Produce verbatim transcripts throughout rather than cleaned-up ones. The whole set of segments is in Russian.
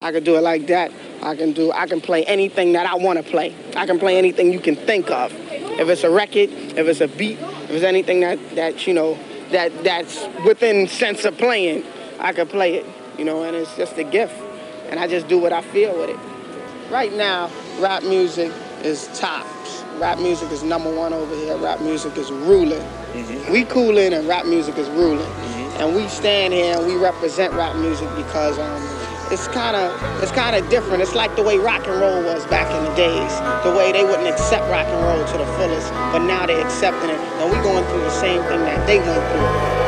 I can do it like that. I can do. I can play anything that I want to play. I can play anything you can think of. If it's a record, if it's a beat, if it's anything that, that you know, that that's within sense of playing, I can play it. You know, and it's just a gift. And I just do what I feel with it. Right now, rap music is tops. Rap music is number one over here. Rap music is ruling. Mm-hmm. We coolin' and rap music is ruling. Mm-hmm. And we stand here and we represent rap music because um, it's kind of it's kind of different. It's like the way rock and roll was back in the days. The way they wouldn't accept rock and roll to the fullest, but now they're accepting it. And we're going through the same thing that they went through.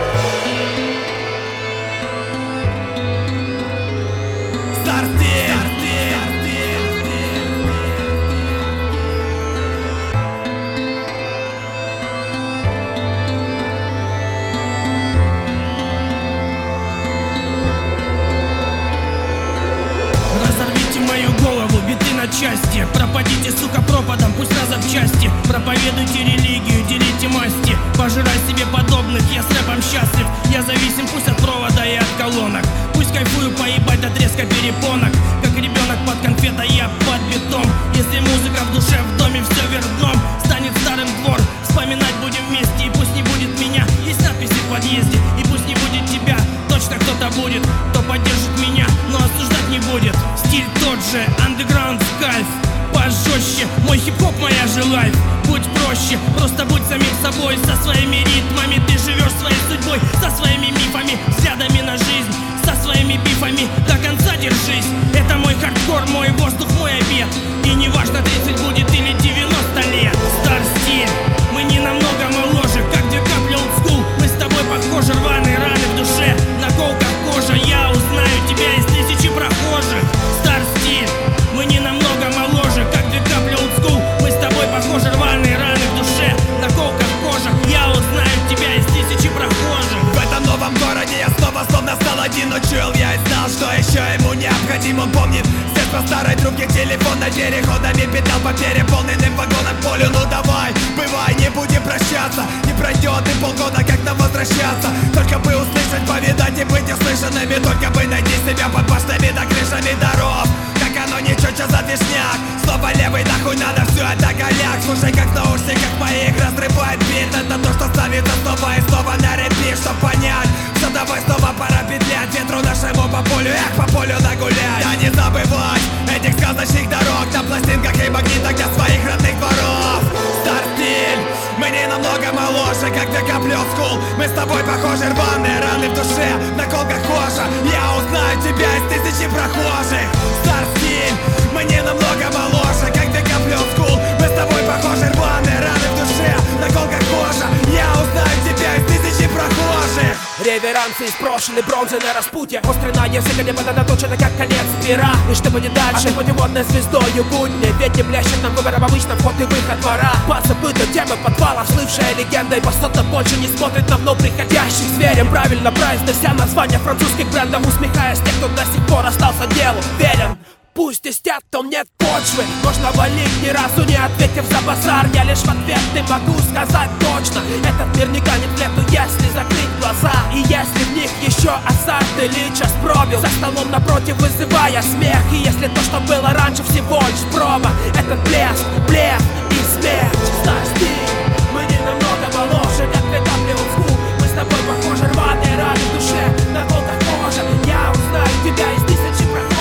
Части. Пропадите, сука, пропадом, пусть на запчасти. Проповедуйте религию, делите масти. Пожирай себе подобных, я с рэпом счастлив. Я зависим пусть от провода и от колонок. Пусть кайфую поебать до треска перепонок. Как ребенок под конфетой, я под бетон. Если музыка в душе, в доме все вверх дном. Станет старым двор, вспоминать будем вместе. И пусть не будет меня, есть надписи в подъезде. И пусть не будет тебя, точно кто-то будет, кто поддержит меня, но осуждать не будет. Стиль тот же, андеграунд кайф. Пожестче, мой хип-хоп, моя же лайф. Будь проще, просто будь самим собой. Со своими ритмами ты живешь своей судьбой. Со своими мифами, взглядами на жизнь. Со своими бифами до конца держись. Это мой хардкор, мой воздух, мой обед. И не важно, тридцать будет или девяносто лет. Стар-стиль, мы не намного моложе. Как две капли олдскул, мы с тобой похожи. Рваные раны в душе, наколка кожа. Я узнаю тебя из тысячи прохожих. Стар-стиль, мы не намного моложе. Как две капли олдскул, мы с тобой похожи. Рваные раны в душе, наколка кожа. Я узнаю тебя из тысячи прохожих. В этом новом городе я снова словно стал один. Учил я и знал, что еще ему необходим. Он помнит свет по старой трубке, телефон над переходами. Петлял по переполненным вагонам полю. Ну давай, бывай, не будем прощаться. Не пройдет и полгода, как нам возвращаться. Только бы услышать, повидать и быть услышанными. Только бы найти себя под башнями да крышами дорог. Как оно не чётче за вишняк. Снова левый, нахуй надо все это голяк. Слушай, как в наушниках моих разрывает бит. Это то, что ставится снова и снова на репит. Чтоб понять, что давай снова пора петлять. Ветру нашему по полю, эх, по полю нагулять. Да не забывать этих сказочных дорог. На пластинках и магнитах для своих родных дворов. Стар-стиль, мы не намного моложе. Как две капли олдскул, мы с тобой похожи. Рваные раны в душе, наколка кожа. Я узнаю тебя из тысячи прохожих. Стар-стиль, мы не намного моложе. Как две капли олдскул, мы с тобой похожи. Рваные раны в душе, наколка кожа. Я узнаю тебя из тысячи прохожих. Реверансы из прошлой бронзы на распутье. Острый на языке небо надоточено, как конец пера. И что будет дальше? А путеводной звездою будни. Ведь не блещет нам выбором обычно вход и выход двора. Подзабыты темы подвала, слывшая легенда. И посота больше не смотрит на вновь приходящих зверем. Правильно произнося название французских брендов. Усмехаясь тех, кто до сих пор остался делу верен. Пусть истят, то нет почвы. Можно валить, ни разу не ответив за базар. Я лишь в ответ не могу сказать точно. Этот мир не канет в лету, если закрыть глаза. И если в них еще азарт или час пробил. За столом напротив вызывая смех. И если то, что было раньше, всего лишь проба. Этот блеск, блеф и смерть. Стар-стиль, мы не намного моложе. Как две капли олдскул, мы с тобой похожи. Рваные раны в душе, наколка кожа. Я узнаю тебя из тысячи прохожих.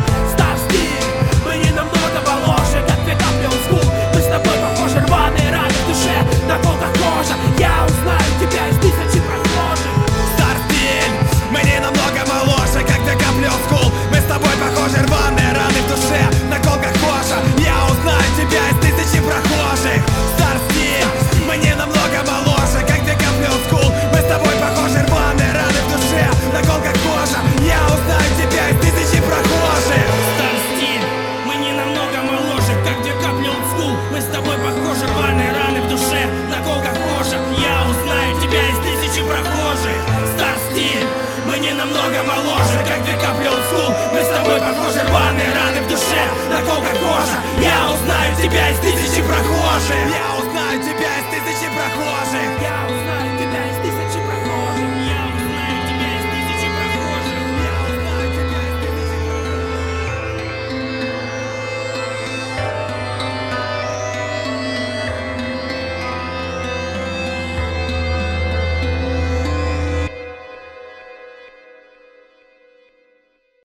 Мы не намного моложе, как две капли олдскул. Мы с тобой похожи, рваные раны в душе, наколка кожа. Я узнаю тебя из тысячи прохожих. Стар-стиль, мы не намного моложе, как две капли олдскул. Мы с тобой похожи, рваные раны в душе, наколка кожа. Я узнаю тебя из тысячи прохожих. Стар-стиль, мы не намного моложе, как две капли олдскул. Мы с тобой похожи, рваные раны в душе, наколка кожа. Я узнаю тебя из тысячи прохожих. Мы с тобой похожи, рваные раны в душе, наколка кожа. Я узнаю тебя из тысячи прохожих. Стар-стиль, мы не намного моложе, как две капли олдскул. Мы с тобой похожи, рваные раны в душе, наколка кожа. Я узнаю тебя из тысячи прохожих. Я узнаю тебя из тысячи прохожих. Я узнаю